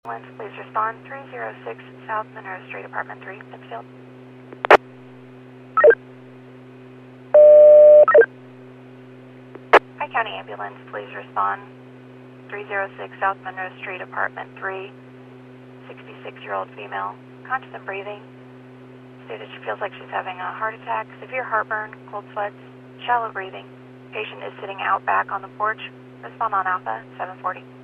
Please respond 306 South Monroe Street, Apartment 3, Pittsfield. Hi, County Ambulance, please respond 306 South Monroe Street, Apartment 3, 66-year-old female, conscious and breathing. Stated she feels like she's having a heart attack, severe heartburn, cold sweats, shallow breathing. Patient is sitting out back on the porch. Respond on Alpha 740.